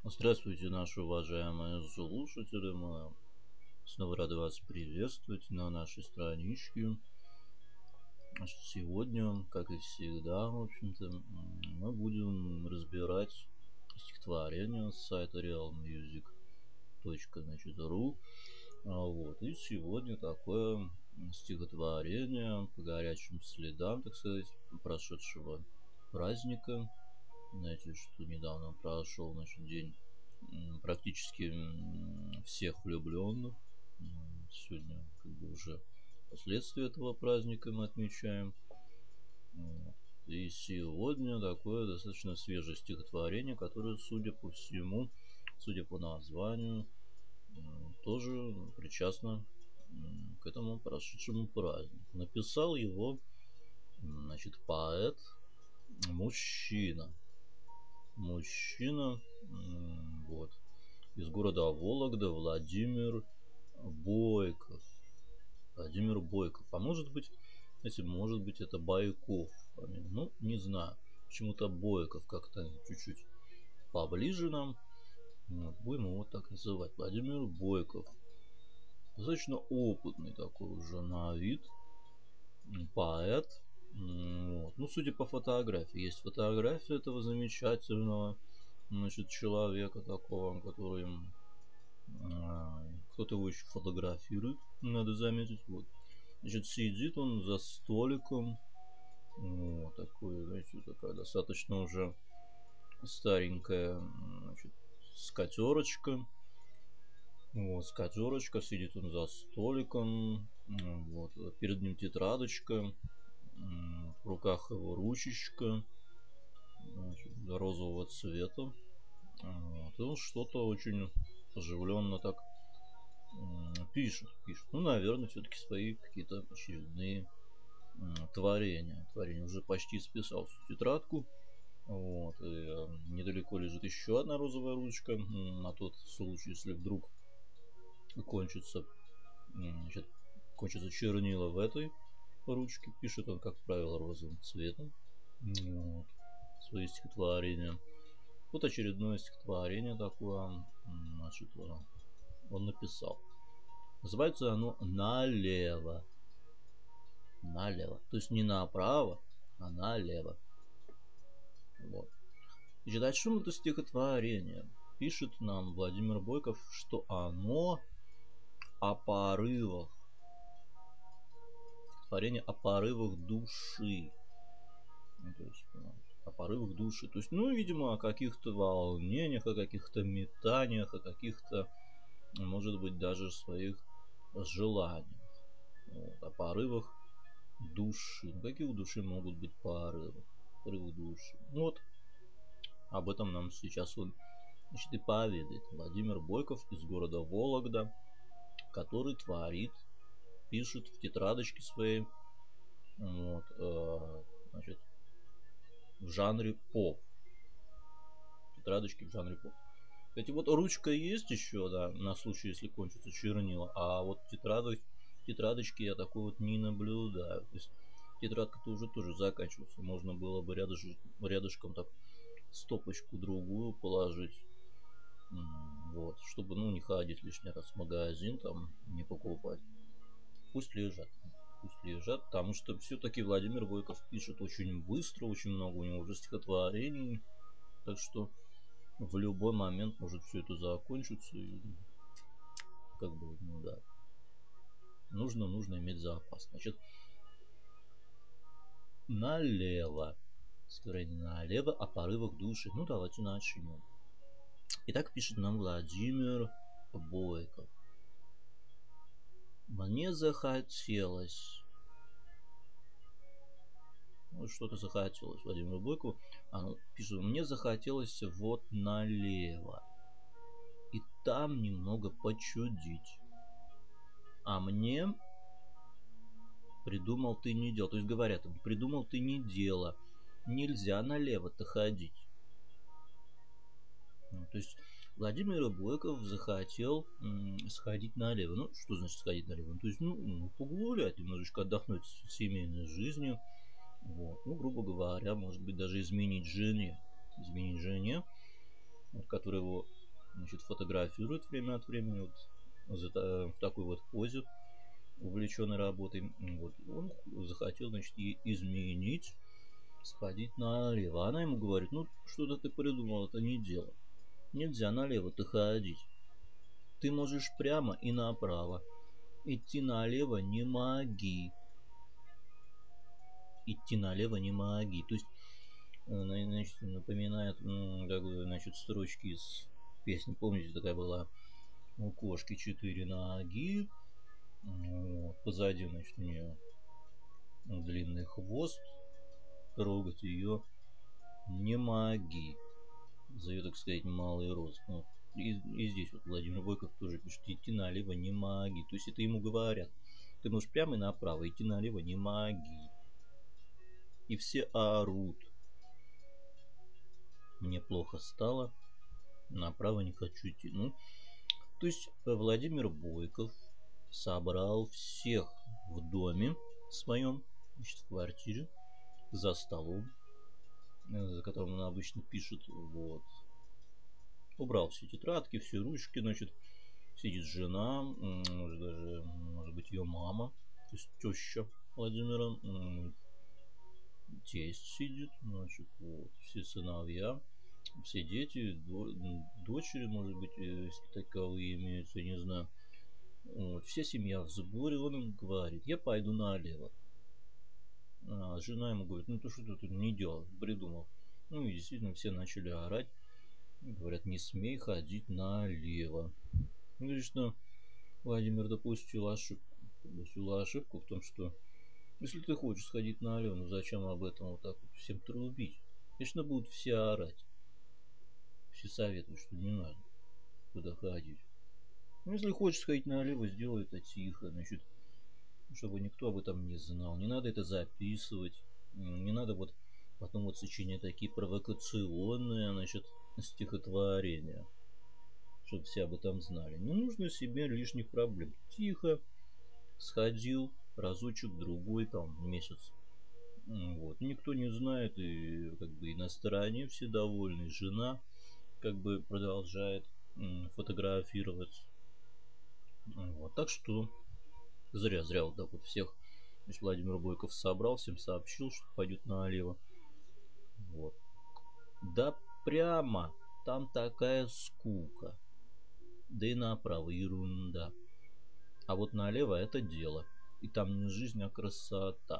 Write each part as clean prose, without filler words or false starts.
Здравствуйте, наши уважаемые слушатели. Мы снова рады вас приветствовать на нашей страничке. Сегодня, как и всегда, в общем-то, мы будем разбирать стихотворение с сайта realmusic.ru. Вот. И сегодня такое стихотворение по горячим следам, так сказать, прошедшего праздника. Знаете, что недавно прошел, значит, день практически всех влюбленных. Сегодня как бы уже последствия этого праздника мы отмечаем. Вот. И сегодня такое достаточно свежее стихотворение, которое, судя по всему, судя по названию, тоже причастно к этому прошедшему празднику. Написал его, значит, поэт, мужчина. Вот, из города Вологда, Владимир Бойков. Владимир Бойков. А может быть, знаете, может быть это Байков. Ну, не знаю. Почему-то Бойков как-то чуть-чуть поближе нам. Вот, будем его так называть. Владимир Бойков. Достаточно опытный такой уже на вид. Поэт. Вот. Ну, судя по фотографии. Есть фотография этого замечательного, значит, человека такого, который кто-то его еще фотографирует, надо заметить. Вот. Значит, сидит он за столиком. Вот, такой, знаете, такая достаточно уже старенькая, значит, скатерочка. Вот, скатерочка, сидит он за столиком. Вот, перед ним тетрадочка. В руках его ручечка, значит, розового цвета. Вот, и он что-то очень оживленно так пишет. Ну, наверное, все-таки свои какие-то очередные творения. Творение уже почти списал всю тетрадку. Вот, и недалеко лежит еще одна розовая ручка. На тот случай, если вдруг кончится, значит, кончится чернила в этой ручке. Пишет он, как правило, розовым цветом. Вот, свои стихотворения. Вот очередное стихотворение такое, значит, он написал. Называется оно «Налево». Налево. То есть не направо, а налево. Вот. Значит, о чем это стихотворение? Пишет нам Владимир Бойков, что оно о порывах. Стихотворение о порывах души. Ну, то есть, о порывах души. То есть, ну, видимо, о каких-то волнениях, о каких-то метаниях, о каких-то, может быть, даже своих желаниях. Вот, о порывах души. Ну, какие у души могут быть порывы? Порывы души. Ну, вот об этом нам сейчас он, значит, и поведает. Владимир Бойков из города Вологда, который творит, пишет в тетрадочке своей, вот, значит, в жанре поп. Тетрадочки в жанре поп. Кстати, вот ручка есть еще, да, на случай, если кончится чернила, а вот тетрадочки я такой вот не наблюдаю. То есть тетрадка-то уже тоже заканчивается. Можно было бы рядышком так стопочку другую положить. Вот, чтобы, ну, не ходить лишний раз в магазин, там, не покупать. Пусть лежат. Пусть лежат, потому что все-таки Владимир Бойков пишет очень быстро, очень много у него уже стихотворений. Так что в любой момент может все это закончиться. И, как бы, ну да. Нужно иметь запас. Значит, налево. Стихотворение налево о порывах души. Ну, давайте начнем. Итак, пишет нам Владимир Бойков. Мне захотелось. Ну, что-то захотелось Владимиру Бойкову. Пишет, мне захотелось вот налево. И там немного почудить. А мне придумал ты не дело. То есть говорят, придумал ты не дело. Нельзя налево-то ходить. Ну, то есть Владимир Бойков захотел сходить налево. Ну, что значит сходить налево? То есть, ну, погулять, немножечко отдохнуть с семейной жизнью. Вот. Ну, грубо говоря, может быть, даже изменить жене. Изменить жене, вот, которая его значит, фотографирует время от времени вот в такой вот позе, увлеченной работой. Вот. Он захотел, значит, ей изменить, сходить налево. Она ему говорит, ну, что-то ты придумал, это не дело. Нельзя налево-то ходить. Ты можешь прямо и направо. Идти налево не моги. Идти налево не моги. То есть, значит, напоминает такую, значит, строчки из песни. Помните, такая была у кошки 4 ноги. Вот. Позади, значит, у нее длинный хвост. Трогать ее не моги. За ее, так сказать, малый рост. Вот. И здесь вот Владимир Бойков тоже пишет, идти налево не моги. То есть это ему говорят. Ты можешь прямо и направо, идти налево не моги. И все орут. Мне плохо стало, направо не хочу идти. Ну, то есть Владимир Бойков собрал всех в доме своем, значит, в квартире, за столом, за которым он обычно пишет, вот. Убрал все тетрадки, все ручки, значит, сидит жена, может даже, может быть, ее мама, то есть теща Владимира, тесть сидит, значит, вот, все сыновья, все дети, дочери, может быть, если таковые имеются, не знаю. Вот, вся семья в сборе, он им говорит, я пойду налево. А жена ему говорит, ну ты что ты не делал, придумал. Ну и действительно все начали орать. Говорят, не смей ходить налево. Говорит, что Владимир допустил ошибку. Допустила ошибку в том, что если ты хочешь сходить налево, ну зачем об этом вот так вот всем трубить? Конечно, будут все орать. Все советуют, что не надо туда ходить. Ну, если хочешь сходить налево, сделай это тихо, значит, чтобы никто об этом не знал. Не надо это записывать. Не надо вот потом вот сочинять такие провокационные, значит, стихотворения, чтобы все об этом знали. Не нужно себе лишних проблем. Тихо сходил разочек, другой, там, месяц. Вот. Никто не знает, и как бы и на стороне все довольны. Жена как бы продолжает фотографировать. Вот. Так что зря вот так вот всех. Значит, Владимир Бойков собрал, всем сообщил, что пойдет налево. Вот. Да прямо там такая скука. Да и направо ерунда. А вот налево это дело. И там не жизнь, а красота.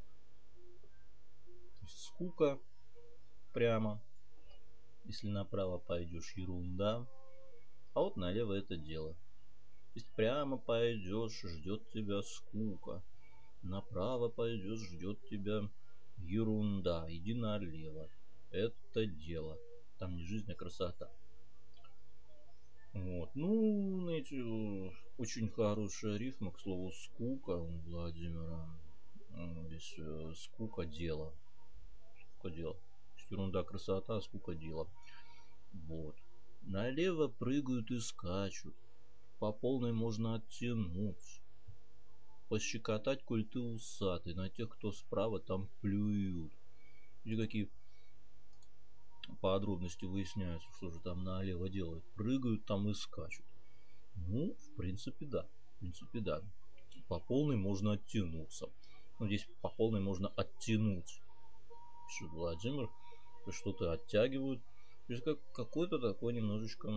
То есть скука прямо. Если направо пойдешь, ерунда. А вот налево это дело. То есть прямо пойдешь, ждет тебя скука. Направо пойдешь, ждет тебя ерунда. Иди налево. Это дело. Там не жизнь, а красота. Вот. Ну, знаете, очень хорошая рифма, к слову, скука у Владимира. Здесь скука дело. Скука дело. Ерунда, красота, скука дело. Вот. Налево прыгают и скачут. По полной можно оттянуть. Пощекотать, коль ты усатый. На тех, кто справа, там плюют. И какие подробности выясняются, что же там налево делают. Прыгают там и скачут. Ну, в принципе, да. В принципе, да. По полной можно оттянуться. Ну, здесь по полной можно оттянуть. Пишет Владимир. Что-то оттягивают. То есть как какой-то такой немножечко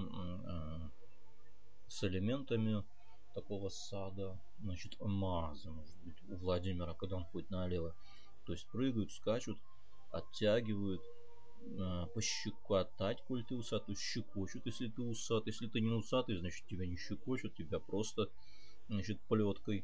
с элементами такого сада, значит, маза, может быть, у Владимира, когда он ходит налево. То есть прыгают, скачут, оттягивают, пощекотать, коль ты усатый, щекочут, если ты усатый. Если ты не усатый, значит, тебя не щекочут, тебя просто, значит, плеткой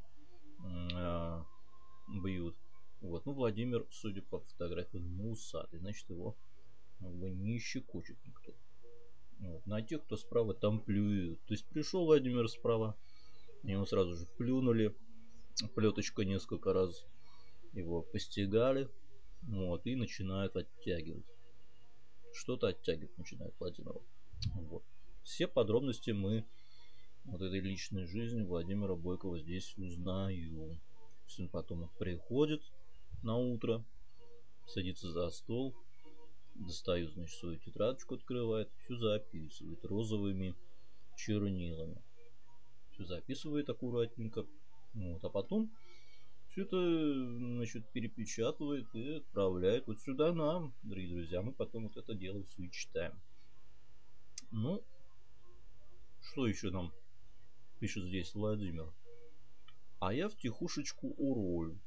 бьют. Вот. Ну, Владимир, судя по фотографии, не усатый, значит, его как бы не щекочет никто. Вот. На тех, кто справа, там плюют. То есть пришел Владимир справа, ему сразу же плюнули, плеточка несколько раз его постигали, вот, и начинают оттягивать. Что-то оттягивать начинает Владимир. Вот. Все подробности мы вот этой личной жизни Владимира Бойкова здесь узнаем. Он потом приходит на утро, садится за стол, Достает, значит, свою тетрадочку, открывает, все записывает розовыми чернилами. Все записывает аккуратненько. Вот, а потом все это, значит, перепечатывает и отправляет вот сюда нам, дорогие друзья. Мы потом вот это дело все и читаем. Ну, что еще нам пишет здесь Владимир? А я втихушечку урою.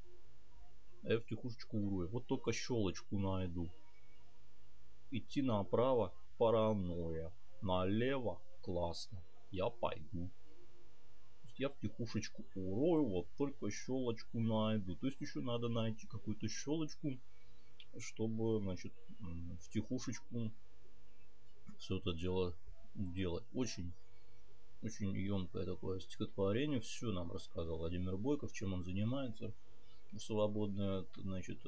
Вот только щелочку найду. Идти направо паранойя. Налево классно. Я пойду. Я втихушечку урою, вот только щелочку найду. То есть еще надо найти какую-то щелочку, чтобы, значит, втихушечку все это дело делать. Очень, очень емкое такое стихотворение. Все нам рассказал Владимир Бойков, чем он занимается в свободное, значит,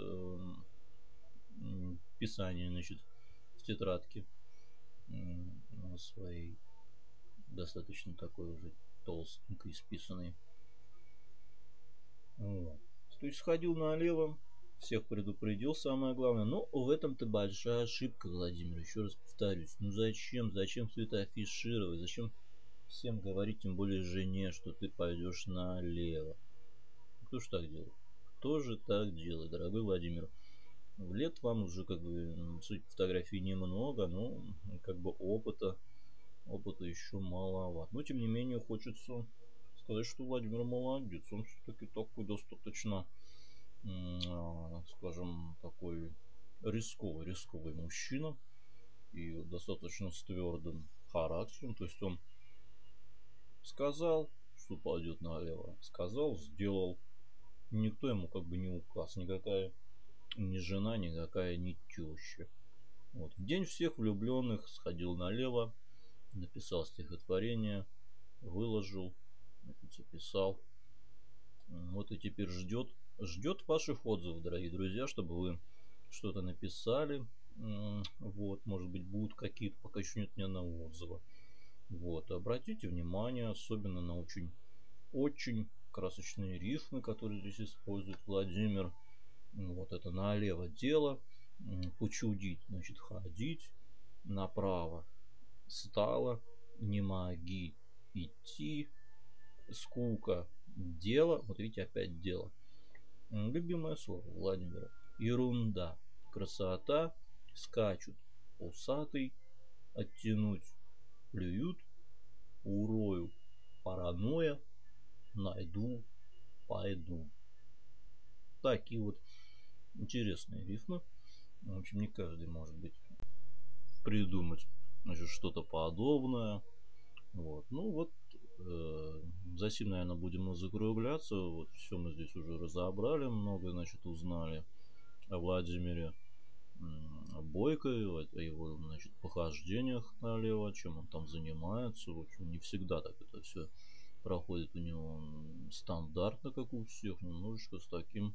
писание, значит, в тетрадке своей, достаточно такой уже толстенькой, исписанной. Вот. То есть сходил налево, всех предупредил, самое главное. Но в этом-то большая ошибка, Владимир. Еще раз повторюсь. Ну зачем? Зачем все это афишировать? Зачем всем говорить, тем более жене, что ты пойдешь налево? Кто же так делает? Кто же так делает, дорогой Владимир? Лет вам уже, как бы, суть фотографий немного, но как бы опыта еще маловато. Но тем не менее хочется сказать, что Владимир молодец. Он все-таки такой достаточно, скажем, такой рисковый мужчина и достаточно с твердым характером. То есть он сказал, что пойдет налево, сказал, сделал. Никто ему как бы не указ, никакая ни жена, никакая не теща. Вот. В день всех влюбленных сходил налево, написал стихотворение, выложил, записал. Вот и теперь ждет ваших отзывов, дорогие друзья, чтобы вы что-то написали. Вот, может быть, будут какие-то, пока еще нет ни одного отзыва. Вот, обратите внимание, особенно на очень красочные рифмы, которые здесь использует Владимир. Вот это налево дело, почудить, значит, ходить, направо стало, не моги идти, скука, дело. Вот видите, опять дело. Любимое слово Владимира. Ерунда, красота, скачут, усатый, оттянуть, плюют, урою, паранойя, найду, пойду. Такие вот интересные рифмы. В общем, не каждый может быть придумать, значит, что-то подобное. Вот. Ну вот, за сим, наверное, будем закругляться. Вот все мы здесь уже разобрали, много, значит, узнали о Владимире Бойко, о его, значит, похождениях налево, чем он там занимается. В общем, не всегда так это все проходит у него стандартно, как у всех, немножечко с таким,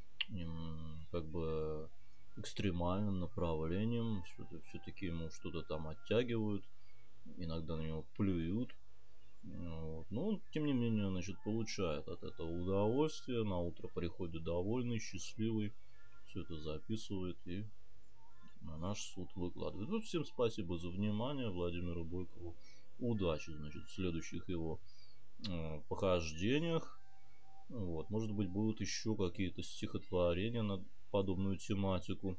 как бы, экстремальным направлением. Все-таки ему что-то там оттягивают, иногда на него плюют. Вот. Но он, тем не менее, значит, получает от этого удовольствие. На утро приходит довольный, счастливый. Все это записывает и на наш суд выкладывает. Вот всем спасибо за внимание. Владимиру Бойкову удачи, значит, в следующих его похождениях. Вот. Может быть, будут еще какие-то стихотворения на подобную тематику.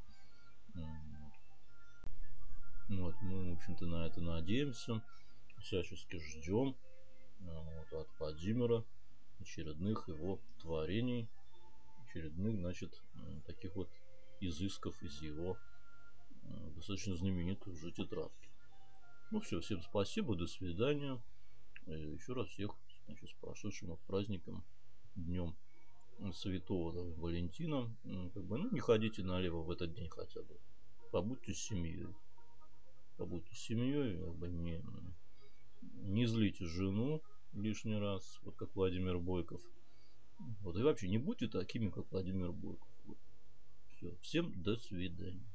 Вот. Мы, в общем-то, на это надеемся. Всячески ждем вот, от Владимира очередных его творений, очередных, значит, таких вот изысков из его достаточно знаменитой уже тетрадки. Ну все, всем спасибо, до свидания. Еще раз всех, значит, с прошедшим праздником, днем Святого Валентина. Как бы, ну, не ходите налево в этот день хотя бы. Побудьте с семьей. Побудьте с семьей, как бы не злите жену лишний раз, вот как Владимир Бойков. Вот, и вообще не будьте такими, как Владимир Бойков. Вот. Все. Всем до свидания.